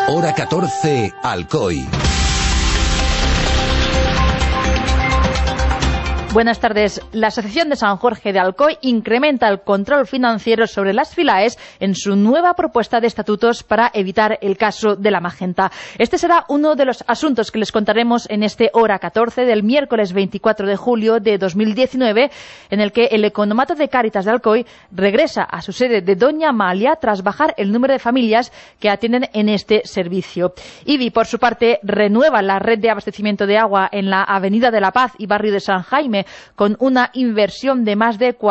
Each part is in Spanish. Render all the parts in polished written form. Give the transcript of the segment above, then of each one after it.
Hora 14, Alcoy. Buenas tardes. La Asociación de San Jorge de Alcoy incrementa el control financiero sobre las FILAES en su nueva propuesta de estatutos para evitar el caso de la Magenta. Este será uno de los asuntos que les contaremos en este Hora 14 del miércoles 24 de julio de 2019, en el que el Economato de Cáritas de Alcoy regresa a su sede de Doña Amalia tras bajar el número de familias que atienden en este servicio. IBI, por su parte, renueva la red de abastecimiento de agua en la Avenida de la Paz y barrio de San Jaime, con una inversión de más de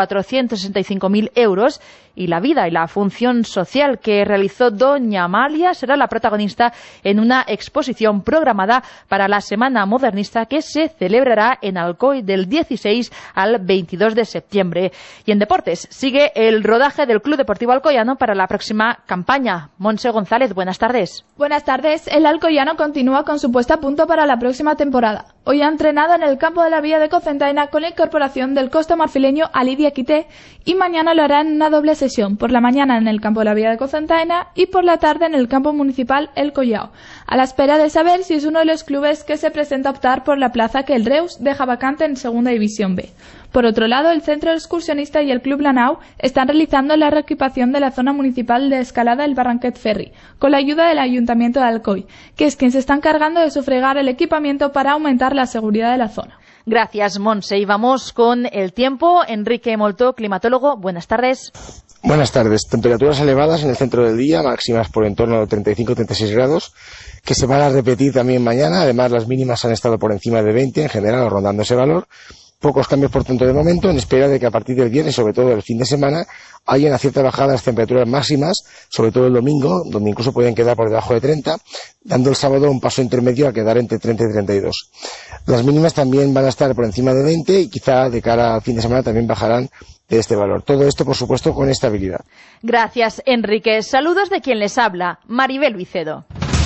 465.000 euros, y la vida y la función social que realizó Doña Amalia será la protagonista en una exposición programada para la Semana Modernista que se celebrará en Alcoy del 16 al 22 de septiembre. Y en deportes sigue el rodaje del Club Deportivo Alcoyano para la próxima campaña. Montse González, buenas tardes. Buenas tardes. El Alcoyano continúa con su puesta a punto para la próxima temporada. Hoy ha entrenado en el campo de la Villa de Cocentaina con la incorporación del costamarfileño Ali Diakité, y mañana lo hará en una doble sesión, por la mañana en el campo de la Villa de Cocentaina y por la tarde en el campo municipal El Collao, a la espera de saber si es uno de los clubes que se presenta a optar por la plaza que el Reus deja vacante en Segunda División B. Por otro lado, el Centro Excursionista y el Club Lanao están realizando la reequipación de la zona municipal de escalada del Barranquet Ferry, con la ayuda del Ayuntamiento de Alcoy, que es quien se está encargando de sufragar el equipamiento para aumentar la seguridad de la zona. Gracias, Montse. Y vamos con el tiempo. Enrique Moltó, climatólogo, buenas tardes. Buenas tardes. Temperaturas elevadas en el centro del día, máximas por en torno a 35-36 grados, que se van a repetir también mañana. Además, las mínimas han estado por encima de 20 en general, rondando ese valor. Pocos cambios por tanto de momento, en espera de que a partir del viernes, sobre todo el fin de semana, haya una cierta bajada de las temperaturas máximas, sobre todo el domingo, donde incluso pueden quedar por debajo de 30, dando el sábado un paso intermedio a quedar entre 30 y 32. Las mínimas también van a estar por encima de 20 y quizá de cara al fin de semana también bajarán de este valor. Todo esto, por supuesto, con estabilidad. Gracias, Enrique. Saludos de quien les habla, Maribel Vicedo.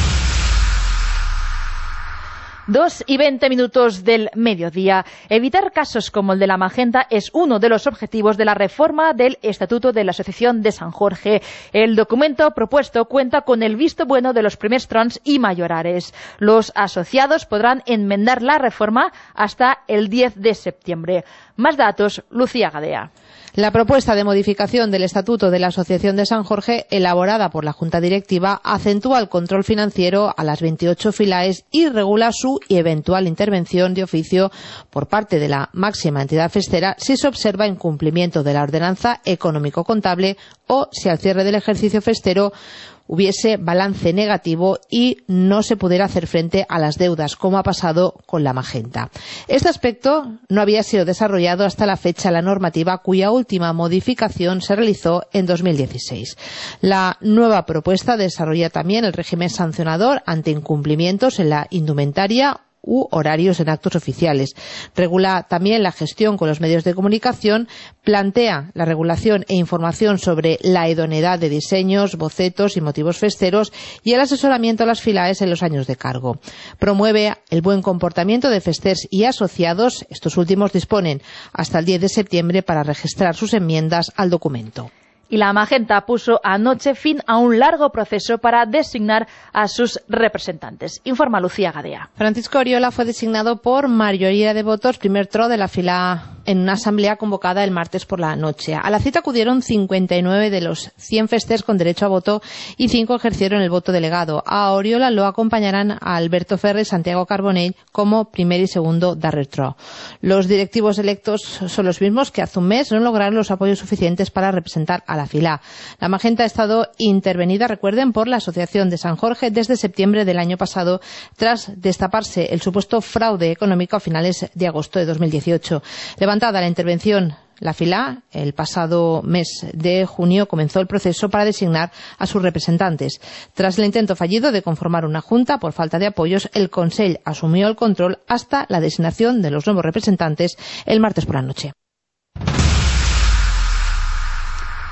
2:20 del mediodía. Evitar casos como el de la Magenta es uno de los objetivos de la reforma del Estatuto de la Asociación de San Jorge. El documento propuesto cuenta con el visto bueno de los primers trons y mayorares. Los asociados podrán enmendar la reforma hasta el 10 de septiembre. Más datos, Lucía Gadea. La propuesta de modificación del Estatuto de la Asociación de San Jorge, elaborada por la Junta Directiva, acentúa el control financiero a las 28 FILAES y regula su eventual intervención de oficio por parte de la máxima entidad festera si se observa incumplimiento de la ordenanza económico-contable o si al cierre del ejercicio festero hubiese balance negativo y no se pudiera hacer frente a las deudas, como ha pasado con la Magenta. Este aspecto no había sido desarrollado hasta la fecha la normativa, cuya última modificación se realizó en 2016. La nueva propuesta desarrolla también el régimen sancionador ante incumplimientos en la indumentaria u horarios en actos oficiales. Regula también la gestión con los medios de comunicación, plantea la regulación e información sobre la idoneidad de diseños, bocetos y motivos festeros y el asesoramiento a las FILAES en los años de cargo. Promueve el buen comportamiento de festers y asociados. Estos últimos disponen hasta el 10 de septiembre para registrar sus enmiendas al documento. Y la Magenta puso anoche fin a un largo proceso para designar a sus representantes. Informa Lucía Gadea. Francisco Oriola fue designado por mayoría de votos primer tro de la fila en una asamblea convocada el martes por la noche. A la cita acudieron 59 de los 100 festers con derecho a voto y 5 ejercieron el voto delegado. A Oriola lo acompañarán a Alberto Ferrer y Santiago Carbonell como primer y segundo darrer tro. Los directivos electos son los mismos que hace un mes no lograron los apoyos suficientes para representar a la fila. La Magenta ha estado intervenida, recuerden, por la Asociación de San Jorge desde septiembre del año pasado, tras destaparse el supuesto fraude económico a finales de agosto de 2018. Levantada la intervención, la fila, el pasado mes de junio comenzó el proceso para designar a sus representantes. Tras el intento fallido de conformar una junta por falta de apoyos, el Consell asumió el control hasta la designación de los nuevos representantes el martes por la noche.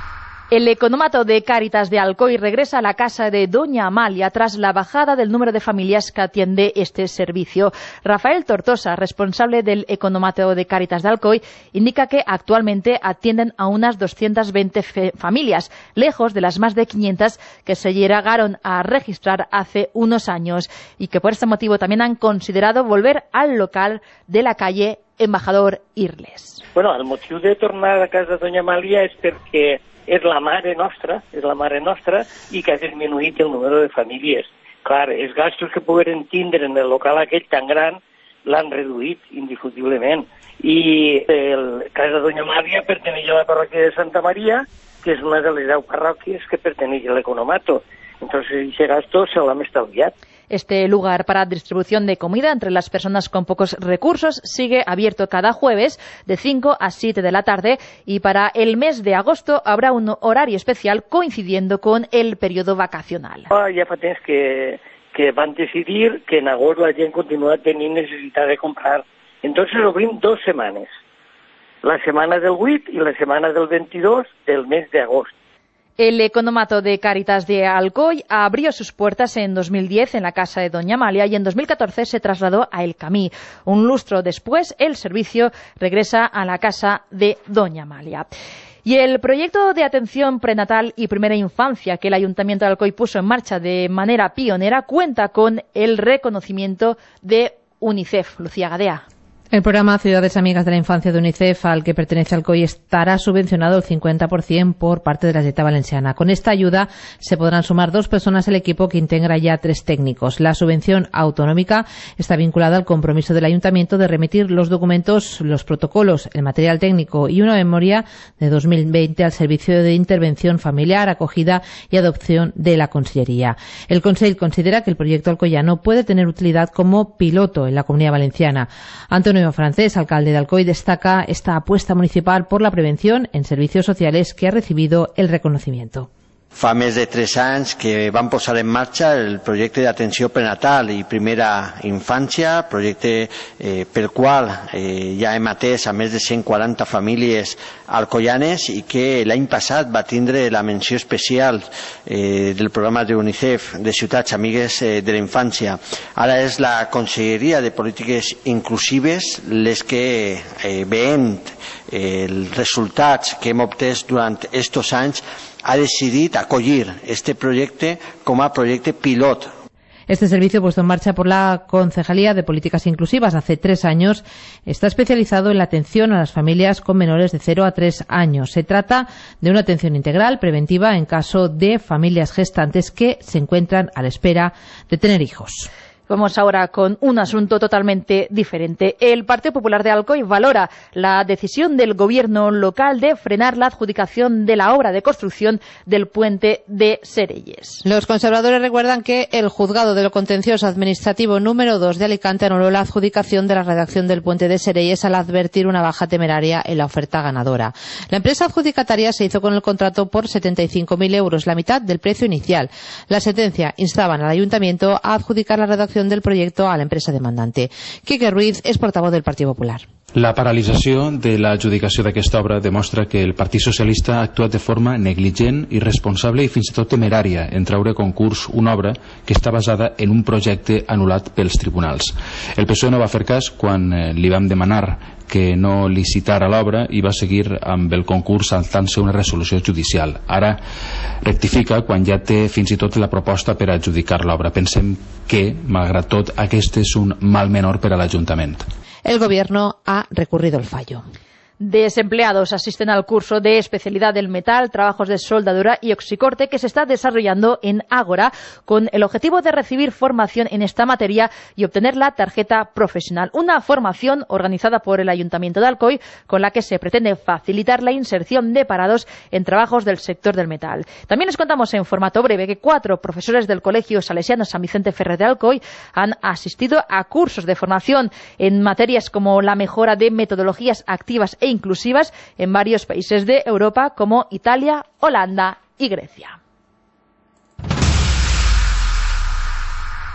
El economato de Cáritas de Alcoy regresa a la casa de Doña Amalia tras la bajada del número de familias que atiende este servicio. Rafael Tortosa, responsable del economato de Cáritas de Alcoy, indica que actualmente atienden a unas 220 familias, lejos de las más de 500 que se llegaron a registrar hace unos años y que por este motivo también han considerado volver al local de la calle Embajador Irles. Bueno, el motiu de tornar a casa de Doña Amalia és perquè és la mare nostra i que ha disminuït el número de famílies. Clar, els gastos que pogueren tindre en el local aquell tan gran l'han reduït indiscutiblement. I el casa de Doña Amalia perteneix a la parròquia de Santa Maria, que és una de les 10 parròquies que perteneix a l'economato. Entonces, ese gasto se l'hem estalviat. Este lugar para distribución de comida entre las personas con pocos recursos sigue abierto cada jueves de 5 a 7 de la tarde y para el mes de agosto habrá un horario especial coincidiendo con el periodo vacacional. Ja fa temps que van decidir que en agost la gent continua tenint necessitat de comprar. Entonces obrim 2 setmanes, la setmana del 8 i la setmana del 22 del mes de agost. El economato de Cáritas de Alcoy abrió sus puertas en 2010 en la casa de Doña Amalia y en 2014 se trasladó a El Camí. Un lustro después, el servicio regresa a la casa de Doña Amalia. Y el proyecto de atención prenatal y primera infancia que el Ayuntamiento de Alcoy puso en marcha de manera pionera cuenta con el reconocimiento de UNICEF. Lucía Gadea. El programa Ciudades Amigas de la Infancia de UNICEF, al que pertenece Alcoy, estará subvencionado el 50% por parte de la Generalitat Valenciana. Con esta ayuda se podrán sumar 2 personas al equipo que integra ya 3 técnicos. La subvención autonómica está vinculada al compromiso del Ayuntamiento de remitir los documentos, los protocolos, el material técnico y una memoria de 2020 al Servicio de Intervención Familiar, Acogida y Adopción de la Consellería. El Consell considera que el proyecto alcoyano puede tener utilidad como piloto en la Comunidad Valenciana. Antonio Francés, alcalde de Alcoy, destaca esta apuesta municipal por la prevención en servicios sociales que ha recibido el reconocimiento. Fa més de 3 anys que vam posar en marxa el projecte d'atenció prenatal i primera infància, projecte pel qual ja hem atès a més de 140 famílies alcoianes i que l'any passat va tindre la menció especial del programa de UNICEF de Ciutats Amigues de la Infància. Ara és la Conselleria de Polítiques Inclusives les que, veient els resultats que hem obtès durant aquests anys, ha decidit acollir este proyecto como proyecto piloto. Este servicio, puesto en marcha por la Concejalía de Políticas Inclusivas hace 3 años, está especializado en la atención a las familias con menores de 0 a 3 años. Se trata de una atención integral, preventiva, en caso de familias gestantes que se encuentran a la espera de tener hijos. Vamos ahora con un asunto totalmente diferente. El Partido Popular de Alcoy valora la decisión del gobierno local de frenar la adjudicación de la obra de construcción del puente de Sereyes. Los conservadores recuerdan que el juzgado de lo contencioso administrativo número 2 de Alicante anuló la adjudicación de la redacción del puente de Sereyes al advertir una baja temeraria en la oferta ganadora. La empresa adjudicataria se hizo con el contrato por 75.000 euros, la mitad del precio inicial. La sentencia instaba al ayuntamiento a adjudicar la redacción del proyecto a la empresa demandante. Quique Ruiz es portavoz del Partido Popular. La paralització de l'adjudicació d'aquesta obra demostra que el Partit Socialista ha actuat de forma negligent, irresponsable i fins i tot temerària en treure a concurs una obra que està basada en un projecte anul·lat pels tribunals. El PSOE no va fer cas quan li vam demanar que no licitara l'obra i va seguir amb el concurs saltant-se una resolució judicial. Ara rectifica quan ja té fins i tot la proposta per adjudicar l'obra. Pensem que, malgrat tot, aquest és un mal menor per a l'Ajuntament. El Gobierno ha recurrido el fallo. Desempleados asisten al curso de especialidad del metal, trabajos de soldadura y oxicorte que se está desarrollando en Ágora con el objetivo de recibir formación en esta materia y obtener la tarjeta profesional. Una formación organizada por el Ayuntamiento de Alcoy con la que se pretende facilitar la inserción de parados en trabajos del sector del metal. También les contamos en formato breve que 4 profesores del Colegio Salesiano San Vicente Ferrer de Alcoy han asistido a cursos de formación en materias como la mejora de metodologías activas e inclusivas en varios países de Europa como Italia, Holanda y Grecia.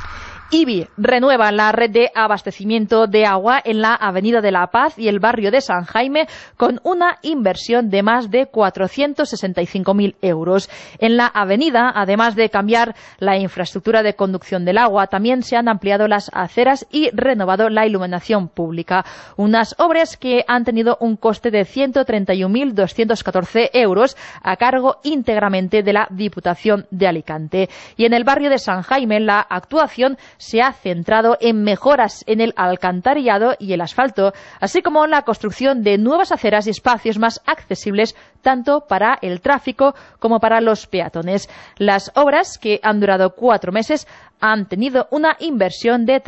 IBI renueva la red de abastecimiento de agua en la Avenida de la Paz y el barrio de San Jaime con una inversión de más de 465.000 euros. En la avenida, además de cambiar la infraestructura de conducción del agua, también se han ampliado las aceras y renovado la iluminación pública. Unas obras que han tenido un coste de 131.214 euros a cargo íntegramente de la Diputación de Alicante. Y en el barrio de San Jaime, la actuación se ha centrado en mejoras en el alcantarillado y el asfalto, así como en la construcción de nuevas aceras y espacios más accesibles tanto para el tráfico como para los peatones. Las obras, que han durado 4 meses, han tenido una inversión de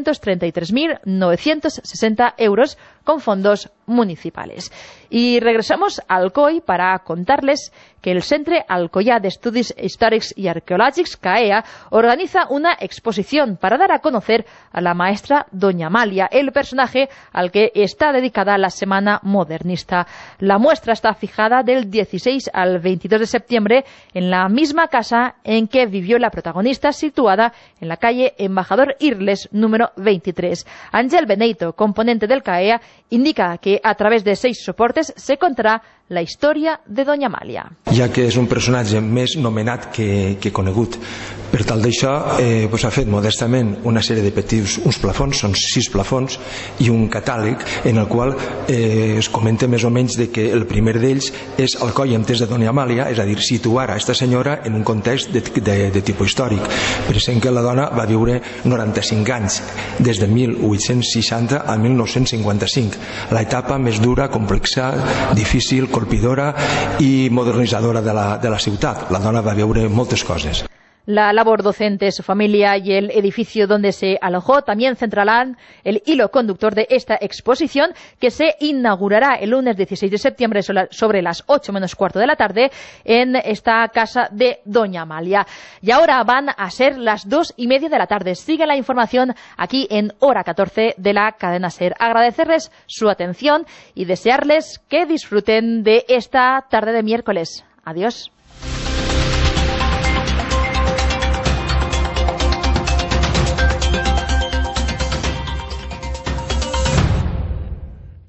333.960 euros con fondos municipales. Y regresamos a Alcoi para contarles que el Centre Alcoià d'Estudis Històrics i Arqueològics, CAEA, organiza una exposición para dar a conocer a la maestra Doña Amalia, el personaje al que está dedicada la Semana Modernista. La muestra está fijada del 16 al 22 de septiembre en la misma casa en que vivió la protagonista, situada en la calle Embajador Irles, número 23. Ángel Beneito, componente del CAEA, indica que a través de 6 soportes se contará la història de Doña Amàlia. Ja que és un personatge més nomenat que conegut. Per tal d'això ha fet modestament una sèrie de petits, uns plafons, són 6 plafons, i un catàleg en el qual es comenta més o menys de que el primer d'ells és Alcoi entès de Doña Amàlia, és a dir, situar a aquesta senyora en un context de tipus històric. Pensem que la dona va viure 95 anys, des de 1860 a 1955, l'etapa més dura, complexa, difícil, colpidora i modernitzadora de la ciutat. La dona va viure moltes coses. La labor docente, su familia y el edificio donde se alojó también centrarán el hilo conductor de esta exposición, que se inaugurará el lunes 16 de septiembre sobre las 8 menos cuarto de la tarde en esta casa de Doña Amalia. Y ahora van a ser las 2:30 de la tarde. Sigue la información aquí en Hora 14 de la cadena SER. Agradecerles su atención y desearles que disfruten de esta tarde de miércoles. Adiós.